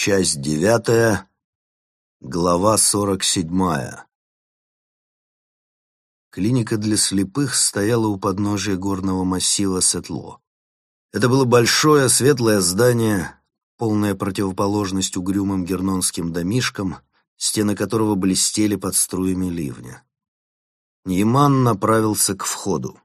Часть 9, глава 47. Клиника для слепых стояла у подножия горного массива Сетло. Это было большое светлое здание, полная противоположность угрюмым гернонским домишкам, стены которого блестели под струями ливня. Нейман направился к входу.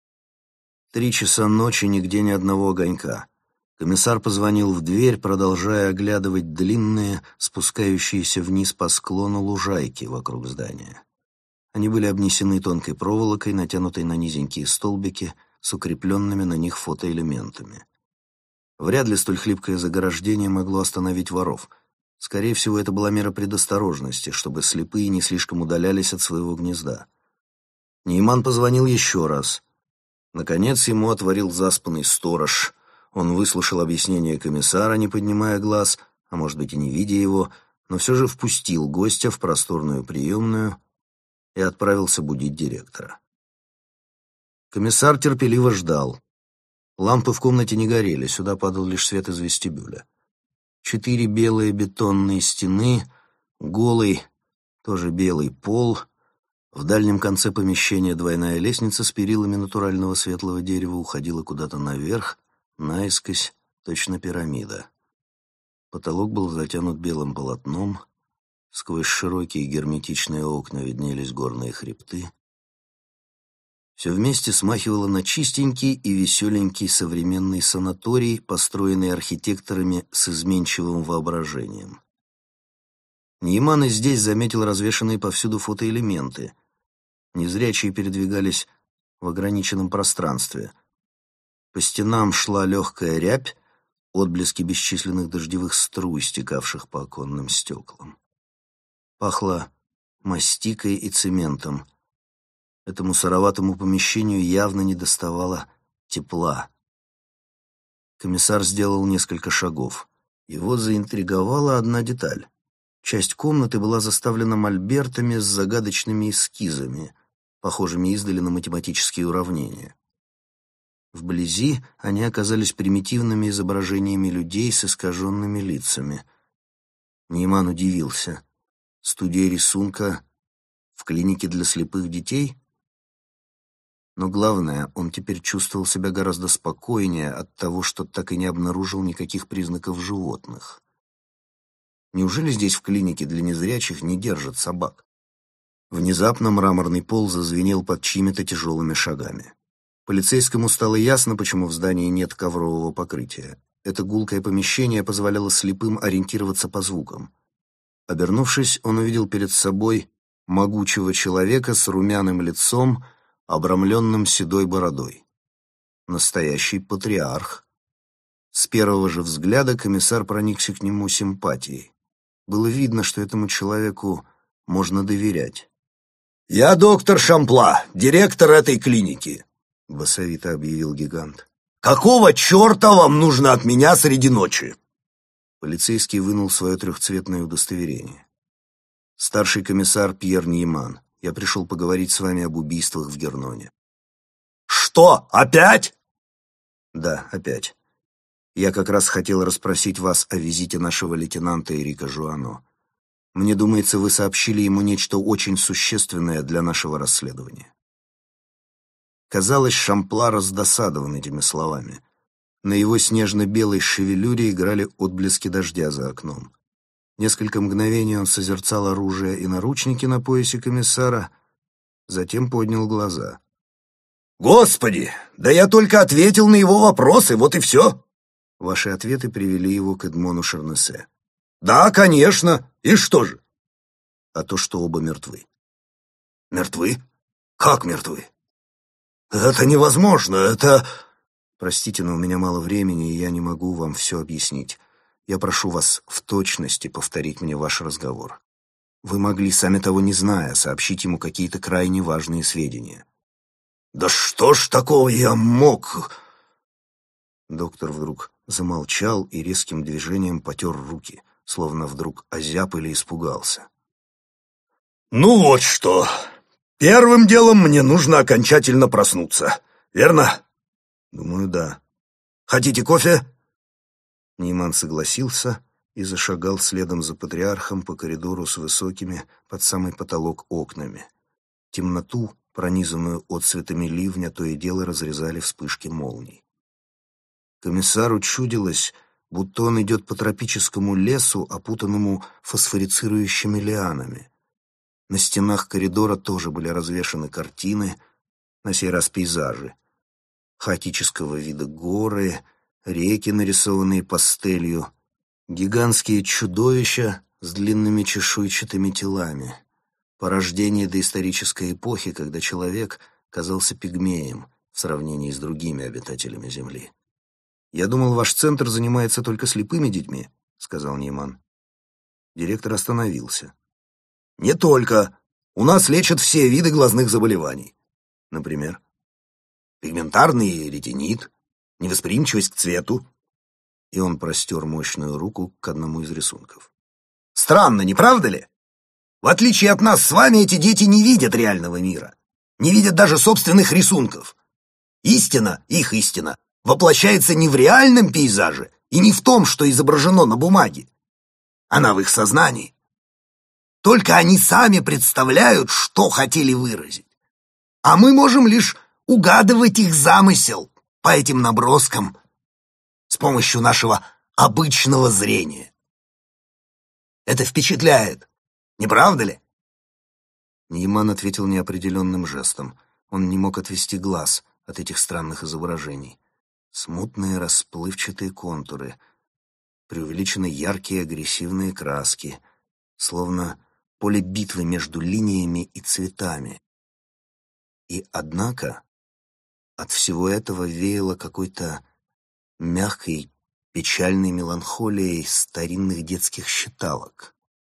3 часа ночи, нигде ни одного огонька. Комиссар позвонил в дверь, продолжая оглядывать длинные, спускающиеся вниз по склону лужайки вокруг здания. Они были обнесены тонкой проволокой, натянутой на низенькие столбики, с укрепленными на них фотоэлементами. Вряд ли столь хлипкое заграждение могло остановить воров. Скорее всего, это была мера предосторожности, чтобы слепые не слишком удалялись от своего гнезда. Нейман позвонил еще раз. Наконец ему отворил заспанный сторож. Он выслушал объяснение комиссара, не поднимая глаз, а может быть и не видя его, но все же впустил гостя в просторную приемную и отправился будить директора. Комиссар терпеливо ждал. Лампы в комнате не горели, сюда падал лишь свет из вестибюля. 4 белые бетонные стены, голый, тоже белый пол. В дальнем конце помещения двойная лестница с перилами натурального светлого дерева уходила куда-то наверх, наискось, точно пирамида. Потолок был затянут белым полотном, сквозь широкие герметичные окна виднелись горные хребты. Все вместе смахивало на чистенький и веселенький современный санаторий, построенный архитекторами с изменчивым воображением. Нейман и здесь заметил развешанные повсюду фотоэлементы. Незрячие передвигались в ограниченном пространстве. По стенам шла легкая рябь, отблески бесчисленных дождевых струй, стекавших по оконным стеклам. Пахло мастикой и цементом. Этому сыроватому помещению явно недоставало тепла. Комиссар сделал несколько шагов. Его заинтриговала одна деталь. Часть комнаты была заставлена мольбертами с загадочными эскизами, похожими издали на математические уравнения. Вблизи они оказались примитивными изображениями людей с искаженными лицами. Нейман удивился. Студия рисунка в клинике для слепых детей? Но главное, он теперь чувствовал себя гораздо спокойнее от того, что так и не обнаружил никаких признаков животных. Неужели здесь в клинике для незрячих не держат собак? Внезапно мраморный пол зазвенел под чьими-то тяжелыми шагами. Полицейскому стало ясно, почему в здании нет коврового покрытия. Это гулкое помещение позволяло слепым ориентироваться по звукам. Обернувшись, он увидел перед собой могучего человека с румяным лицом, обрамленным седой бородой. Настоящий патриарх. С первого же взгляда комиссар проникся к нему симпатией. Было видно, что этому человеку можно доверять. «Я доктор Шампла, директор этой клиники», — басовито объявил гигант. «Какого черта вам нужно от меня среди ночи?» Полицейский вынул свое трехцветное удостоверение. «Старший комиссар Пьер Нейман. Я пришел поговорить с вами об убийствах в Герноне». «Что, опять?» «Да, опять. Я как раз хотел расспросить вас о визите нашего лейтенанта Эрика Жуано. Мне думается, вы сообщили ему нечто очень существенное для нашего расследования». Казалось, Шампла раздосадован этими словами. На его снежно-белой шевелюре играли отблески дождя за окном. Несколько мгновений он созерцал оружие и наручники на поясе комиссара, затем поднял глаза. «Господи, да я только ответил на его вопросы, вот и все!» Ваши ответы привели его к Эдмону Шарнесе. «Да, конечно. И что же?» «А то, что оба мертвы». «Мертвы? Как мертвы? Это невозможно, это...» «Простите, но у меня мало времени, и я не могу вам все объяснить. Я прошу вас в точности повторить мне ваш разговор. Вы могли, сами того не зная, сообщить ему какие-то крайне важные сведения». «Да что ж такого я мог...» Доктор вдруг замолчал и резким движением потер руки, словно вдруг озяб или испугался. «Ну вот что. Первым делом мне нужно окончательно проснуться, верно?» «Думаю, да». «Хотите кофе?» Нейман согласился и зашагал следом за патриархом по коридору с высокими под самый потолок окнами. Темноту, пронизанную отцветами ливня, то и дело разрезали вспышки молний. Комиссару чудилось, будто он идет по тропическому лесу, опутанному фосфорицирующими лианами. На стенах коридора тоже были развешаны картины, на сей раз пейзажи. Хаотического вида горы, реки, нарисованные пастелью, гигантские чудовища с длинными чешуйчатыми телами, порождение доисторической эпохи, когда человек казался пигмеем в сравнении с другими обитателями Земли. «Я думал, ваш центр занимается только слепыми детьми», — сказал Нейман. Директор остановился. «Не только. У нас лечат все виды глазных заболеваний. Например, пигментарный ретинит, невосприимчивость к цвету». И он простер мощную руку к одному из рисунков. «Странно, не правда ли? В отличие от нас с вами, эти дети не видят реального мира, не видят даже собственных рисунков. Истина, их истина, воплощается не в реальном пейзаже и не в том, что изображено на бумаге. Она в их сознании. Только они сами представляют, что хотели выразить. А мы можем лишь угадывать их замысел по этим наброскам с помощью нашего обычного зрения. Это впечатляет, не правда ли?» Нейман ответил неопределенным жестом. Он не мог отвести глаз от этих странных изображений. Смутные расплывчатые контуры, преувеличенно яркие агрессивные краски, словно поле битвы между линиями и цветами. И однако от всего этого веяло какой-то мягкой, печальной меланхолией старинных детских считалок.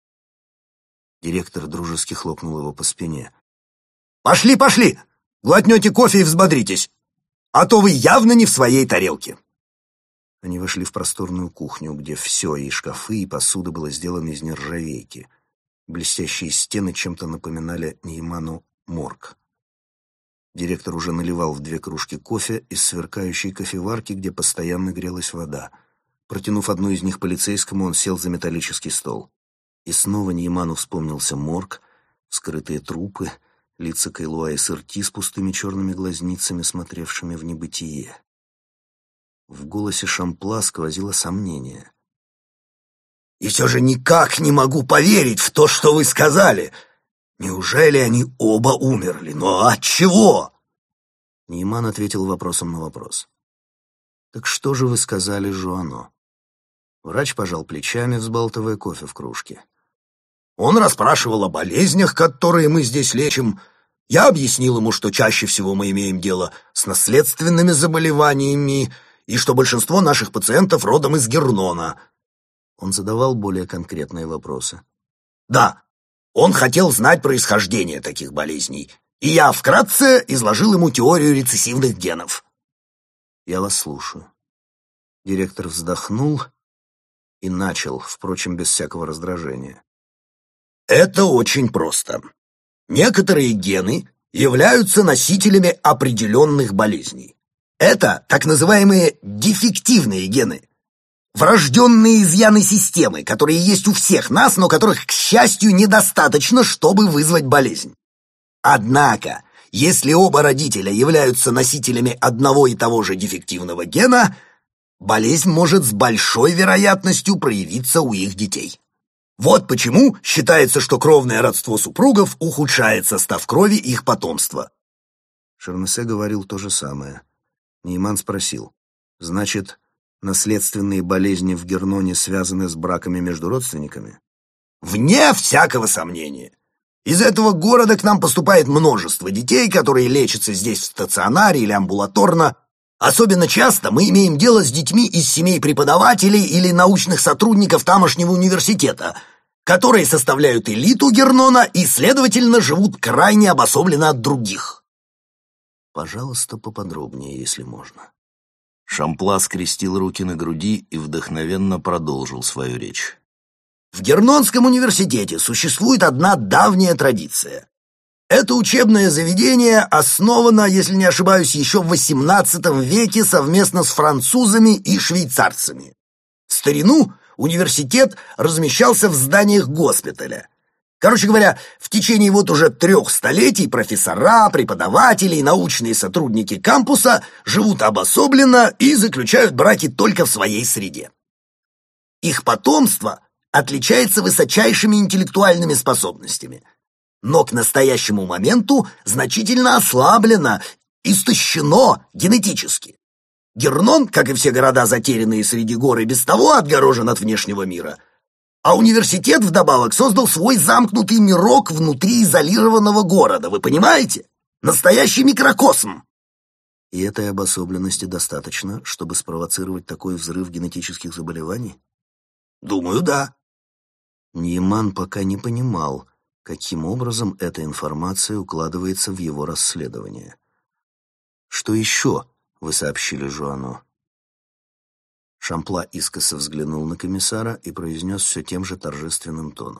Директор дружески хлопнул его по спине. «Пошли, пошли! Глотнете кофе и взбодритесь! А то вы явно не в своей тарелке!» Они вошли в просторную кухню, где все, и шкафы, и посуда было сделано из нержавейки. Блестящие стены чем-то напоминали Нейману морг. Директор уже наливал в 2 кружки кофе из сверкающей кофеварки, где постоянно грелась вода. Протянув одну из них полицейскому, он сел за металлический стол. И снова Нейману вспомнился морг, вскрытые трупы, лица Кайлуа и Сырти с пустыми черными глазницами, смотревшими в небытие. В голосе Шампла сквозило сомнение. «И все же никак не могу поверить в то, что вы сказали. Неужели они оба умерли? Но от чего?» Нейман ответил вопросом на вопрос. «Так что же вы сказали Жуано?» Врач пожал плечами, взбалтывая кофе в кружке. «Он расспрашивал о болезнях, которые мы здесь лечим. Я объяснил ему, что чаще всего мы имеем дело с наследственными заболеваниями и что большинство наших пациентов родом из Гернона». Он задавал более конкретные вопросы. «Да, он хотел знать происхождение таких болезней, и я вкратце изложил ему теорию рецессивных генов». «Я вас слушаю». Директор вздохнул и начал, впрочем, без всякого раздражения. «Это очень просто. Некоторые гены являются носителями определенных болезней. Это так называемые дефективные гены, врожденные изъяны системы, которые есть у всех нас, но которых, к счастью, недостаточно, чтобы вызвать болезнь. Однако, если оба родителя являются носителями одного и того же дефективного гена, болезнь может с большой вероятностью проявиться у их детей. Вот почему считается, что кровное родство супругов ухудшает состав крови их потомства». Шернесе говорил то же самое. Нейман спросил: «Значит, наследственные болезни в Герноне связаны с браками между родственниками?» «Вне всякого сомнения. Из этого города к нам поступает множество детей, которые лечатся здесь в стационаре или амбулаторно. Особенно часто мы имеем дело с детьми из семей преподавателей или научных сотрудников тамошнего университета, которые составляют элиту Гернона и, следовательно, живут крайне обособленно от других». «Пожалуйста, поподробнее, если можно». Шампла скрестил руки на груди и вдохновенно продолжил свою речь. «В Гернонском университете существует одна давняя традиция. Это учебное заведение основано, если не ошибаюсь, еще в XVIII веке совместно с французами и швейцарцами. В старину университет размещался в зданиях госпиталя. Короче говоря, в течение вот уже 3 столетий профессора, преподаватели и научные сотрудники кампуса живут обособленно и заключают браки только в своей среде. Их потомство отличается высочайшими интеллектуальными способностями, но к настоящему моменту значительно ослаблено, истощено генетически. Гернон, как и все города, затерянные среди гор, и без того отгорожен от внешнего мира, а университет вдобавок создал свой замкнутый мирок внутри изолированного города, вы понимаете? Настоящий микрокосм. И этой обособленности достаточно, чтобы спровоцировать такой взрыв генетических заболеваний? Думаю, да. Нейман пока не понимал, каким образом эта информация укладывается в его расследование. «Что еще вы сообщили Жуану?» Шампла искоса взглянул на комиссара и произнес все тем же торжественным тоном.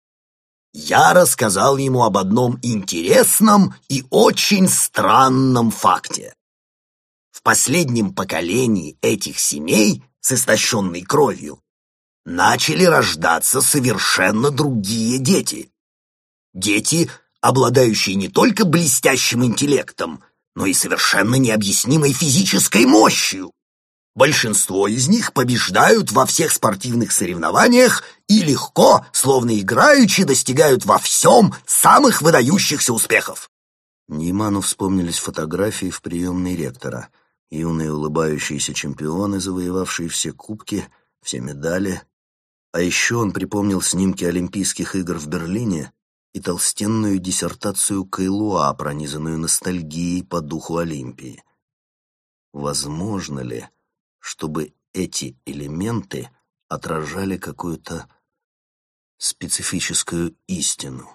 «Я рассказал ему об одном интересном и очень странном факте. В последнем поколении этих семей с истощенной кровью начали рождаться совершенно другие дети. Дети, обладающие не только блестящим интеллектом, но и совершенно необъяснимой физической мощью. Большинство из них побеждают во всех спортивных соревнованиях и легко, словно играючи, достигают во всем самых выдающихся успехов». Нейману вспомнились фотографии в приемной ректора. Юные улыбающиеся чемпионы, завоевавшие все кубки, все медали. А еще он припомнил снимки Олимпийских игр в Берлине и толстенную диссертацию Кайлуа, пронизанную ностальгией по духу Олимпии. Возможно ли, чтобы эти элементы отражали какую-то специфическую истину?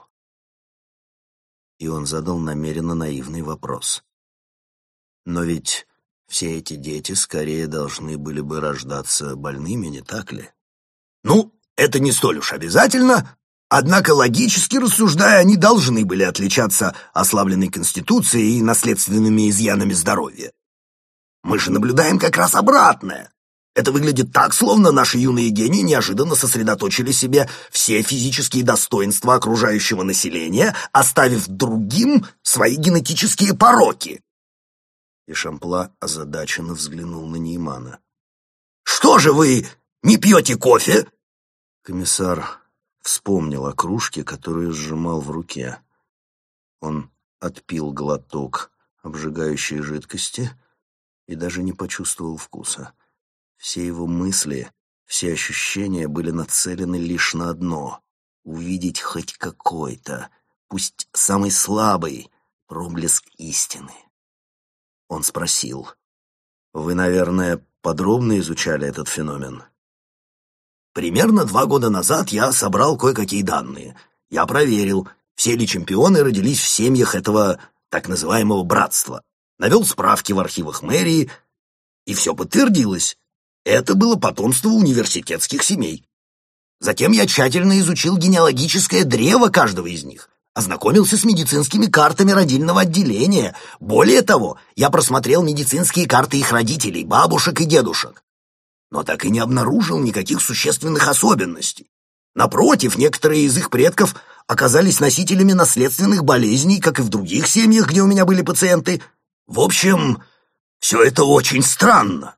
И он задал намеренно наивный вопрос. Но ведь все эти дети скорее должны были бы рождаться больными, не так ли? Ну, это не столь уж обязательно, однако логически рассуждая, они должны были отличаться ослабленной конституцией и наследственными изъянами здоровья. Мы же наблюдаем как раз обратное. Это выглядит так, словно наши юные гении неожиданно сосредоточили себе все физические достоинства окружающего населения, оставив другим свои генетические пороки. И Шампла озадаченно взглянул на Неймана. «Что же вы не пьете кофе?» Комиссар вспомнил о кружке, которую сжимал в руке. Он отпил глоток обжигающей жидкости и даже не почувствовал вкуса. Все его мысли, все ощущения были нацелены лишь на одно — увидеть хоть какой-то, пусть самый слабый, проблеск истины. Он спросил: «Вы, наверное, подробно изучали этот феномен?» «Примерно 2 года назад я собрал кое-какие данные. Я проверил, все ли чемпионы родились в семьях этого так называемого братства. Навел справки в архивах мэрии, и все подтвердилось. Это было потомство университетских семей. Затем я тщательно изучил генеалогическое древо каждого из них, ознакомился с медицинскими картами родильного отделения. Более того, я просмотрел медицинские карты их родителей, бабушек и дедушек. Но так и не обнаружил никаких существенных особенностей. Напротив, некоторые из их предков оказались носителями наследственных болезней, как и в других семьях, где у меня были пациенты. В общем, все это очень странно».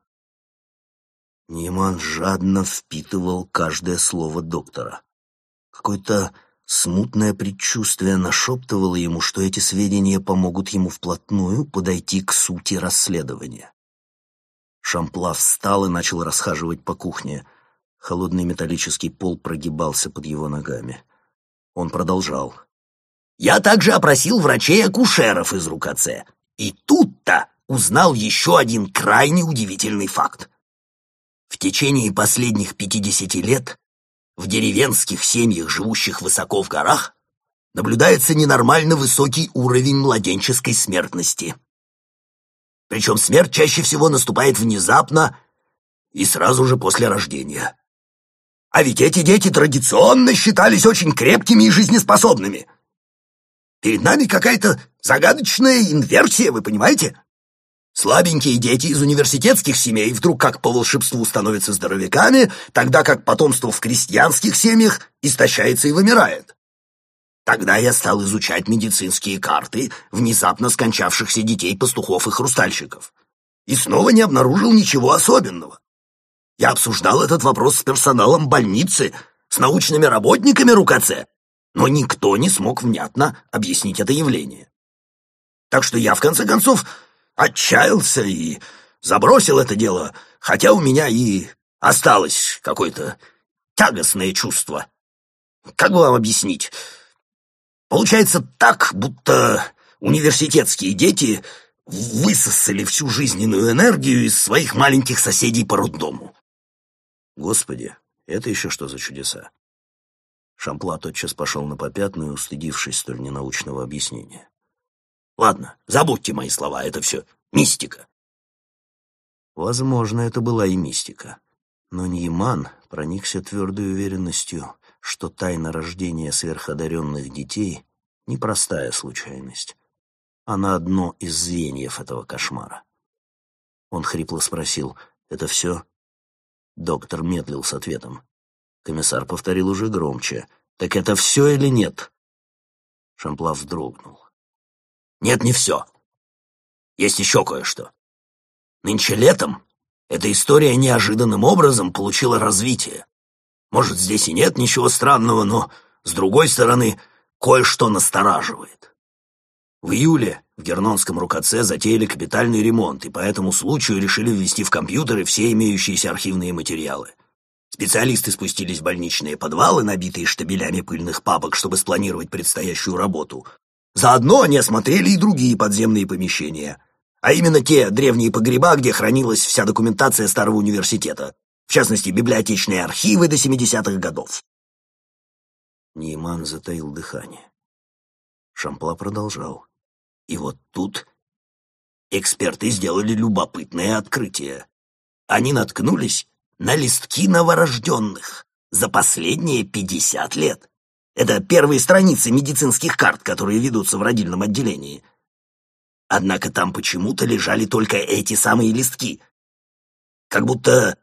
Нейман жадно впитывал каждое слово доктора. Какое-то смутное предчувствие нашептывало ему, что эти сведения помогут ему вплотную подойти к сути расследования. Шампла встал и начал расхаживать по кухне. Холодный металлический пол прогибался под его ногами. Он продолжал. «Я также опросил врачей-акушеров из РУКЦ, и тут-то узнал еще один крайне удивительный факт. В течение последних 50 лет в деревенских семьях, живущих высоко в горах, наблюдается ненормально высокий уровень младенческой смертности. Причем смерть чаще всего наступает внезапно и сразу же после рождения. А ведь эти дети традиционно считались очень крепкими и жизнеспособными. Перед нами какая-то загадочная инверсия, вы понимаете?» Слабенькие дети из университетских семей вдруг как по волшебству становятся здоровяками, тогда как потомство в крестьянских семьях истощается и вымирает. Тогда я стал изучать медицинские карты внезапно скончавшихся детей пастухов и хрустальщиков. И снова не обнаружил ничего особенного. Я обсуждал этот вопрос с персоналом больницы, с научными работниками РУКЦ, но никто не смог внятно объяснить это явление. Так что я, в конце концов, отчаялся и забросил это дело, хотя у меня и осталось какое-то тягостное чувство. Как бы вам объяснить? Получается так, будто университетские дети высосали всю жизненную энергию из своих маленьких соседей по роддому. Господи, это еще что за чудеса? Шампла тотчас пошел на попятную, устыдившись столь ненаучного объяснения. Ладно, забудьте мои слова, это все мистика. Возможно, это была и мистика. Но Нейман проникся твердой уверенностью, что тайна рождения сверходаренных детей — непростая случайность. Она одно из звеньев этого кошмара. Он хрипло спросил: «Это все?» Доктор медлил с ответом. Комиссар повторил уже громче: «Так это все или нет?» Шампла вздрогнул. Нет, не все. Есть еще кое-что. Нынче летом эта история неожиданным образом получила развитие. Может, здесь и нет ничего странного, но, с другой стороны, кое-что настораживает. В июле в Гернонском РУКЦ затеяли капитальный ремонт, и по этому случаю решили ввести в компьютеры все имеющиеся архивные материалы. Специалисты спустились в больничные подвалы, набитые штабелями пыльных папок, чтобы спланировать предстоящую работу. Заодно они осмотрели и другие подземные помещения, а именно те древние погреба, где хранилась вся документация старого университета, в частности, библиотечные архивы до 70-х годов. Нейман затаил дыхание. Шампла продолжал. И вот тут эксперты сделали любопытное открытие. Они наткнулись на листки новорожденных за последние 50 лет. Это первые страницы медицинских карт, которые ведутся в родильном отделении. Однако там почему-то лежали только эти самые листки. Как будто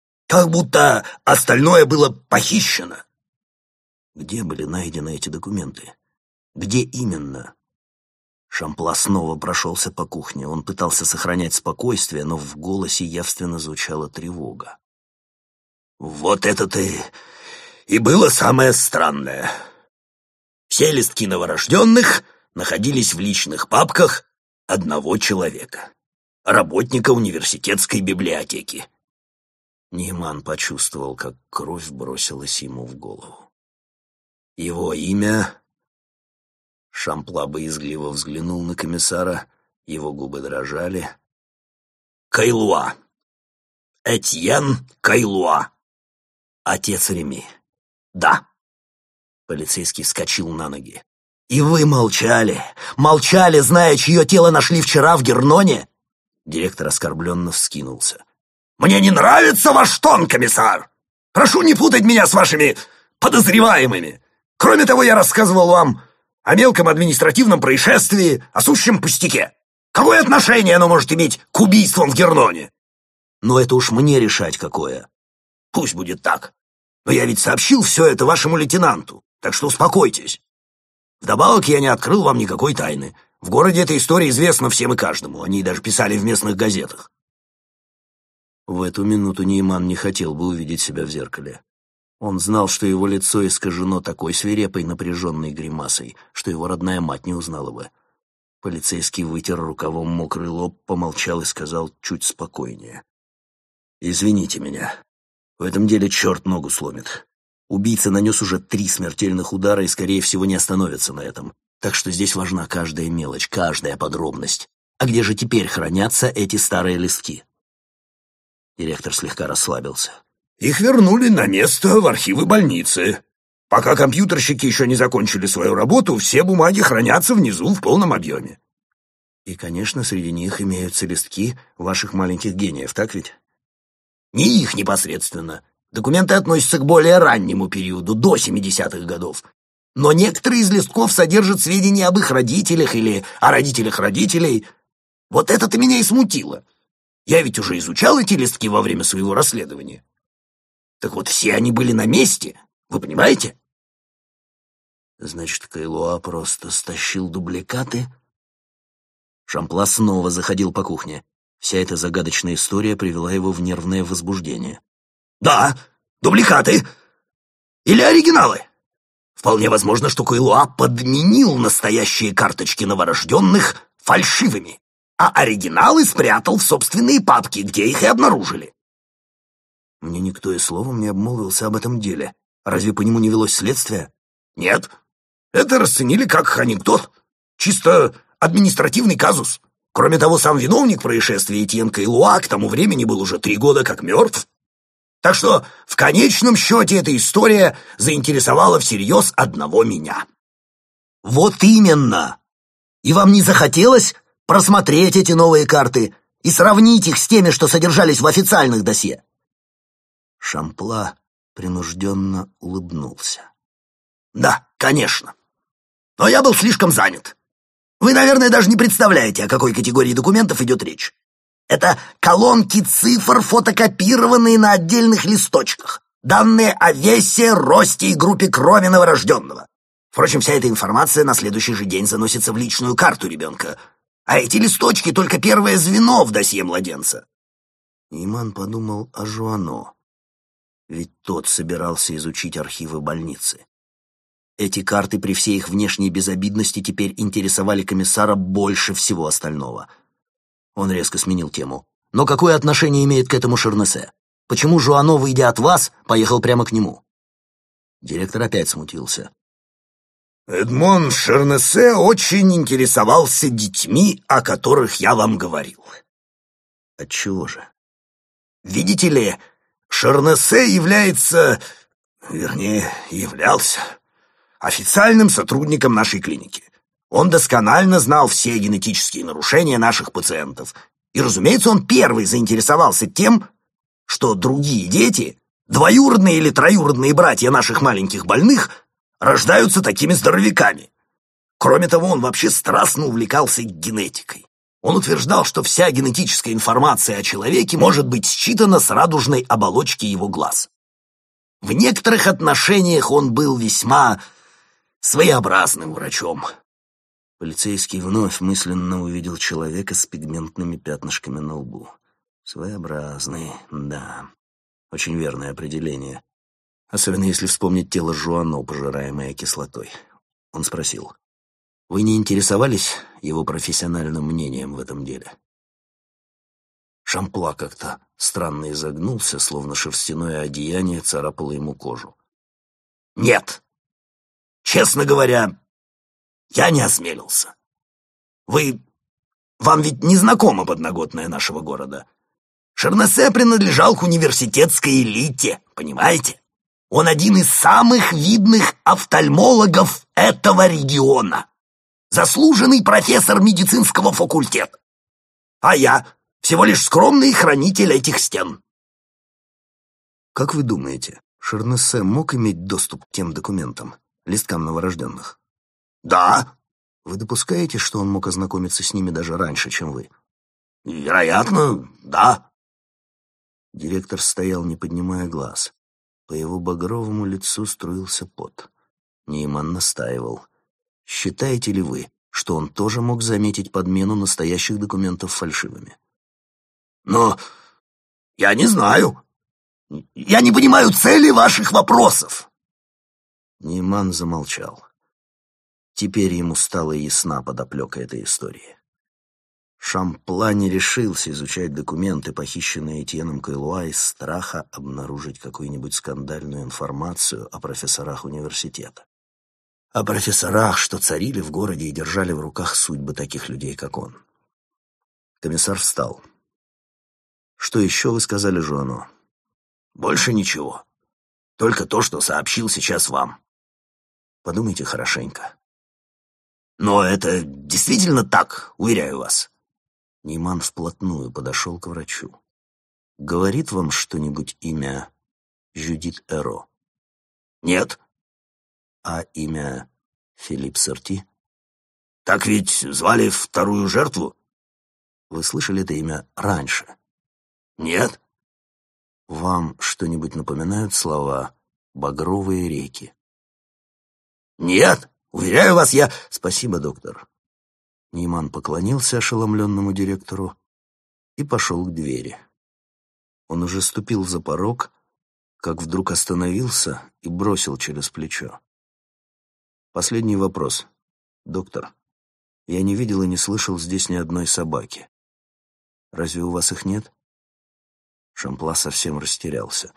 остальное было похищено. Где были найдены эти документы? Где именно? Шампла снова прошелся по кухне. Он пытался сохранять спокойствие, но в голосе явственно звучала тревога. Вот это-то и было самое странное. Все листки новорожденных находились в личных папках одного человека, работника университетской библиотеки. Нейман почувствовал, как кровь бросилась ему в голову. Его имя... Шампла боязгливо взглянул на комиссара, его губы дрожали. Кайлуа. Этьен Кайлуа. Отец Реми. Да. Полицейский вскочил на ноги. И вы молчали, зная, чье тело нашли вчера в Герноне? Директор оскорбленно вскинулся. Мне не нравится ваш тон, комиссар. Прошу не путать меня с вашими подозреваемыми. Кроме того, я рассказывал вам о мелком административном происшествии, о сущем пустяке. Какое отношение оно может иметь к убийствам в Герноне? Но это уж мне решать какое. Пусть будет так. Но я ведь сообщил все это вашему лейтенанту, так что успокойтесь. Вдобавок я не открыл вам никакой тайны. В городе эта история известна всем и каждому. Они даже писали в местных газетах. В эту минуту Нейман не хотел бы увидеть себя в зеркале. Он знал, что его лицо искажено такой свирепой напряженной гримасой, что его родная мать не узнала бы. Полицейский вытер рукавом мокрый лоб, помолчал и сказал чуть спокойнее. «Извините меня. В этом деле черт ногу сломит. Убийца нанес уже 3 смертельных удара и, скорее всего, не остановится на этом. Так что здесь важна каждая мелочь, каждая подробность. А где же теперь хранятся эти старые листки?» Директор слегка расслабился. Их вернули на место в архивы больницы. Пока компьютерщики еще не закончили свою работу, все бумаги хранятся внизу в полном объеме. И, конечно, среди них имеются листки ваших маленьких гениев, так ведь? Не их непосредственно. Документы относятся к более раннему периоду, до 70-х годов. Но некоторые из листков содержат сведения об их родителях или о родителях родителей. Вот это-то меня и смутило. Я ведь уже изучал эти листки во время своего расследования. Так вот, все они были на месте, вы понимаете? Значит, Кайлуа просто стащил дубликаты? Шампла снова заходил по кухне. Вся эта загадочная история привела его в нервное возбуждение. Да, дубликаты. Или оригиналы. Вполне возможно, что Кайлуа подменил настоящие карточки новорожденных фальшивыми, а оригиналы спрятал в собственные папки, где их и обнаружили. Мне никто и словом не обмолвился об этом деле. Разве по нему не велось следствие? Нет, это расценили как анекдот. Чисто административный казус. Кроме того, сам виновник происшествия Этьен Кайлуа к тому времени был уже 3 года как мертв. Так что в конечном счете эта история заинтересовала всерьез одного меня. Вот именно! И вам не захотелось просмотреть эти новые карты и сравнить их с теми, что содержались в официальных досье? Шампла принужденно улыбнулся. Да, конечно. Но я был слишком занят. Вы, наверное, даже не представляете, о какой категории документов идет речь. Это колонки цифр, фотокопированные на отдельных листочках. Данные о весе, росте и группе крови новорожденного. Впрочем, вся эта информация на следующий же день заносится в личную карту ребенка. А эти листочки — только первое звено в досье младенца. Нейман подумал о Жуано. Ведь тот собирался изучить архивы больницы. Эти карты при всей их внешней безобидности теперь интересовали комиссара больше всего остального. Он резко сменил тему. Но какое отношение имеет к этому Шернесе? Почему Жуано, выйдя от вас, поехал прямо к нему? Директор опять смутился. Эдмон Шернесе очень интересовался детьми, о которых я вам говорил. Отчего же? Видите ли, Шернесе являлся официальным сотрудником нашей клиники. Он досконально знал все генетические нарушения наших пациентов. И, разумеется, он первый заинтересовался тем, что другие дети, двоюродные или троюродные братья наших маленьких больных, рождаются такими здоровяками. Кроме того, он вообще страстно увлекался генетикой. Он утверждал, что вся генетическая информация о человеке может быть считана с радужной оболочки его глаз. В некоторых отношениях он был весьма своеобразным врачом. Полицейский вновь мысленно увидел человека с пигментными пятнышками на лбу. Своеобразный, да. Очень верное определение. Особенно если вспомнить тело Жуано, пожираемое кислотой. Он спросил: «Вы не интересовались его профессиональным мнением в этом деле?» Шампла как-то странно изогнулся, словно шерстяное одеяние царапало ему кожу. «Нет. Честно говоря, я не осмелился. Вам ведь не знакома подноготная нашего города. Шернесе принадлежал к университетской элите, понимаете? Он один из самых видных офтальмологов этого региона. Заслуженный профессор медицинского факультета. А я всего лишь скромный хранитель этих стен». Как вы думаете, Шернесе мог иметь доступ к тем документам, листкам новорожденных? Да. Вы допускаете, что он мог ознакомиться с ними даже раньше, чем вы? Вероятно, да. Директор стоял, не поднимая глаз. По его багровому лицу струился пот. Нейман настаивал. Считаете ли вы, что он тоже мог заметить подмену настоящих документов фальшивыми? Но я не знаю. Я не понимаю цели ваших вопросов. Нейман замолчал. Теперь ему стала ясна подоплека этой истории. Шампла не решился изучать документы, похищенные Этьеном Кайлуа, из страха обнаружить какую-нибудь скандальную информацию о профессорах университета. О профессорах, что царили в городе и держали в руках судьбы таких людей, как он. Комиссар встал. «Что еще вы сказали Жуано?» «Больше ничего. Только то, что сообщил сейчас вам». «Подумайте хорошенько». «Но это действительно так, уверяю вас». Нейман вплотную подошел к врачу. «Говорит вам что-нибудь имя Жюдит Эро?» «Нет». «А имя Филипп Сорти?» «Так ведь звали вторую жертву?» Вы слышали это имя раньше? Нет. Вам что-нибудь напоминают слова «багровые реки»? Нет, уверяю вас, я... Спасибо, доктор. Нейман поклонился ошеломленному директору и пошел к двери. Он уже ступил за порог, как вдруг остановился и бросил через плечо. Последний вопрос. Доктор, я не видел и не слышал здесь ни одной собаки. Разве у вас их нет? Шампла совсем растерялся.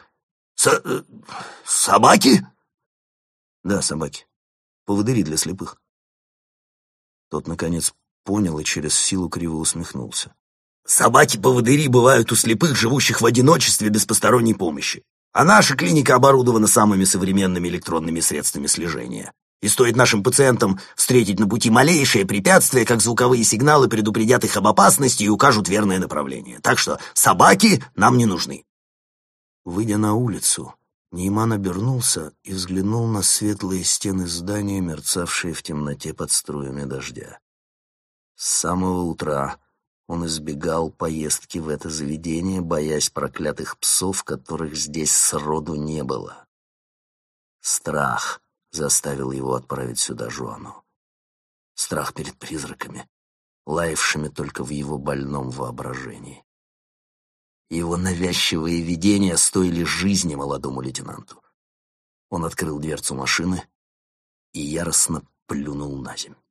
Собаки? Да, собаки. Поводыри для слепых. Тот, наконец, понял и через силу криво усмехнулся. Собаки-поводыри бывают у слепых, живущих в одиночестве без посторонней помощи. А наша клиника оборудована самыми современными электронными средствами слежения. И стоит нашим пациентам встретить на пути малейшее препятствие, как звуковые сигналы предупредят их об опасности и укажут верное направление. Так что собаки нам не нужны. Выйдя на улицу, Нейман обернулся и взглянул на светлые стены здания, мерцавшие в темноте под струями дождя. С самого утра он избегал поездки в это заведение, боясь проклятых псов, которых здесь сроду не было. Страх заставил его отправить сюда Жуану. Страх перед призраками, лаявшими только в его больном воображении. Его навязчивые видения стоили жизни молодому лейтенанту. Он открыл дверцу машины и яростно плюнул на землю.